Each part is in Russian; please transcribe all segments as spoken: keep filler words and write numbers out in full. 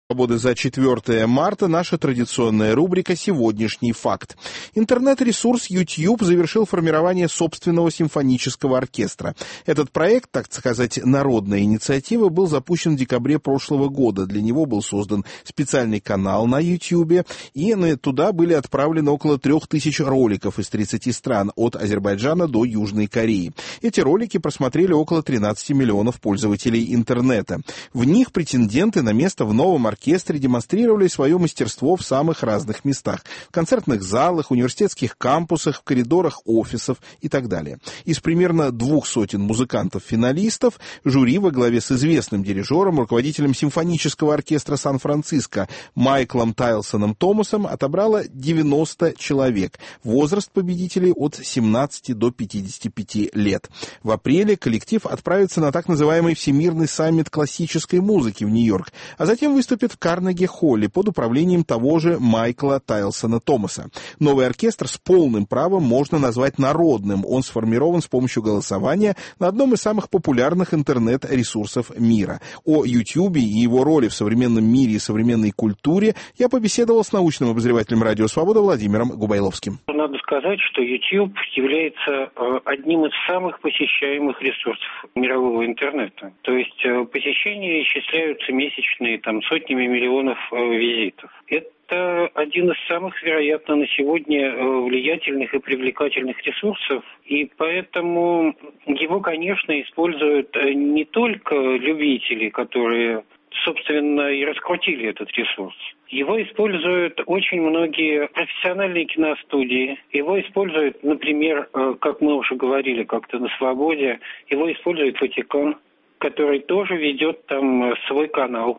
Свободы за четвёртое марта наша традиционная рубрика «Сегодняшний факт». Интернет-ресурс YouTube завершил формирование собственного симфонического оркестра. Этот проект, так сказать, народная инициатива, был запущен в декабре прошлого года. Для него был создан специальный канал на YouTube, и туда были отправлены около трех тысяч роликов из тридцати стран, от Азербайджана до Южной Кореи. Эти ролики просмотрели около тринадцати миллионов пользователей интернета. В них претенденты на место в новом оркестре оркестре демонстрировали свое мастерство в самых разных местах. В концертных залах, университетских кампусах, в коридорах офисов и так далее. Из примерно двух сотен музыкантов-финалистов жюри во главе с известным дирижером, руководителем симфонического оркестра Сан-Франциско Майклом Тайлсоном Томасом отобрало девяносто человек. Возраст победителей от семнадцати до пятидесяти пяти лет. В апреле коллектив отправится на так называемый Всемирный саммит классической музыки в Нью-Йорк, а затем выступит в Карнеги-холле под управлением того же Майкла Тайлсона Томаса. Новый оркестр с полным правом можно назвать народным. Он сформирован с помощью голосования на одном из самых популярных интернет-ресурсов мира. О YouTube и его роли в современном мире и современной культуре я побеседовал с научным обозревателем «Радио Свобода» Владимиром Губайловским. Надо сказать, что YouTube является одним из самых посещаемых ресурсов мирового интернета. То есть посещения исчисляются месячные, там, сотнями миллионов визитов. Это один из самых, вероятно, на сегодня влиятельных и привлекательных ресурсов, и поэтому его, конечно, используют не только любители, которые, собственно, и раскрутили этот ресурс. Его используют очень многие профессиональные киностудии. Его используют, например, как мы уже говорили как-то на «Свободе», его использует Ватикан, который тоже ведет там свой канал.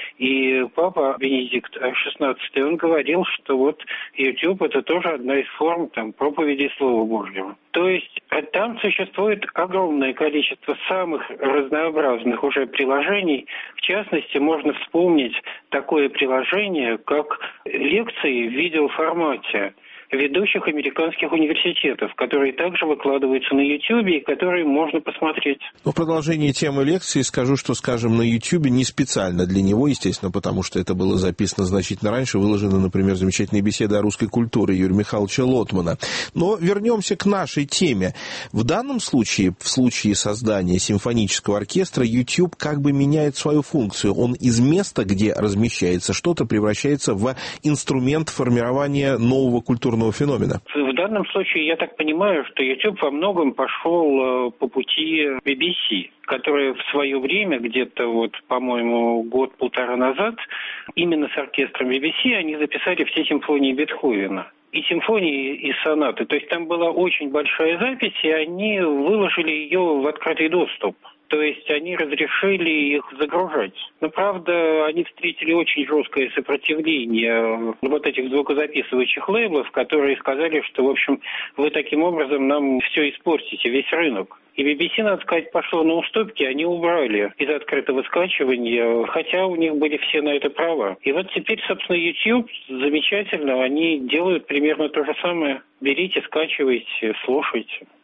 И папа Бенедикт шестнадцатый, он говорил, что вот YouTube — это тоже одна из форм там проповеди Слова Божьего. То есть там существует огромное количество самых разнообразных уже приложений. В частности, можно вспомнить такое приложение, как лекции в видеоформате ведущих американских университетов, которые также выкладываются на YouTube и которые можно посмотреть. Но в продолжении темы лекции скажу, что, скажем, на YouTube не специально для него, естественно, потому что это было записано значительно раньше, выложены, например, замечательные беседы о русской культуре Юрия Михайловича Лотмана. Но вернемся к нашей теме. В данном случае, в случае создания симфонического оркестра, YouTube как бы меняет свою функцию. Он из места, где размещается что-то, превращается в инструмент формирования нового культурного феномена. В данном случае я так понимаю, что YouTube во многом пошел по пути би би си, которая в свое время, где-то вот, по-моему, год-полтора назад, именно с оркестром би би си они записали все симфонии Бетховена. И симфонии, и сонаты. То есть там была очень большая запись, и они выложили ее в открытый доступ. То есть они разрешили их загружать. Но, правда, они встретили очень жесткое сопротивление вот этих звукозаписывающих лейблов, которые сказали, что, в общем, вы таким образом нам все испортите, весь рынок. И би би си, надо сказать, пошло на уступки, они убрали из открытого скачивания, хотя у них были все на это права. И вот теперь, собственно, YouTube замечательно, они делают примерно то же самое. Берите, скачивайте, слушайте.